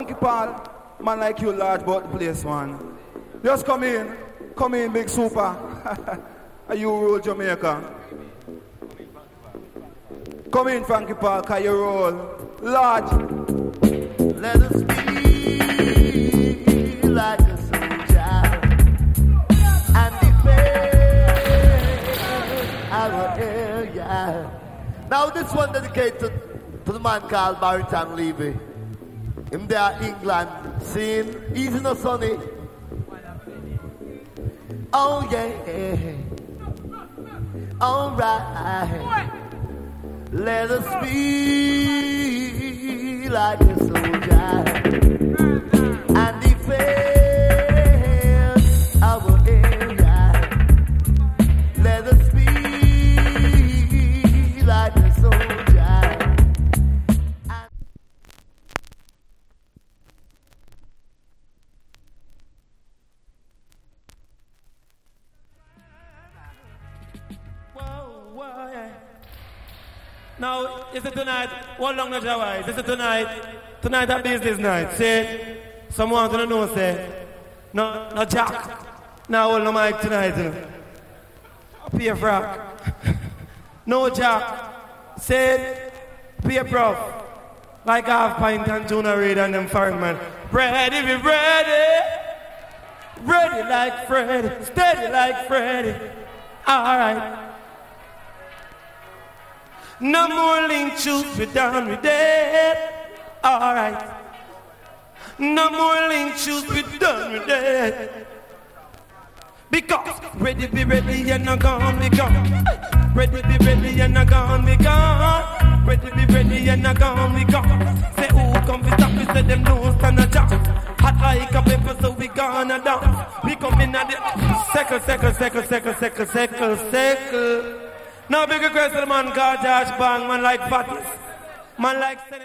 Frankie Paul, man like you large about the place, man. Just come in, big super. Are you rule Jamaica? Come in, Frankie Paul, cause you roll large. Let us be like a soldier and defend our area. Now this one dedicated to the man called Barrington Levy. Him there England, seeing easy no sunny. Oh yeah, alright. Let us be like a soldier and defend our area. Let us be like a soldier. Whoa, yeah. Now, is it tonight? What long is our Is it tonight? Tonight a business night. Say, someone gonna know, say, no Jack. Now hold no mic tonight. Pay frack. No Jack. Say, pay prof. Like half pint and tuna raid and them foreign man. Ready, be ready. Ready like Freddy. Steady like Freddy. Alright. No more link shoots, we're done with it. Alright. No more link shoots, we're done with it. Because ready be ready and not gone, we gone. Ready be ready and not gone, we gone. Ready be ready and not gone, we gone. Say who come to stop, we say them no stand a chance. Hot like a pepper, so we gonna dance. We come in at the second. Now big request to the man called Josh Bang, man like Fatties. Man like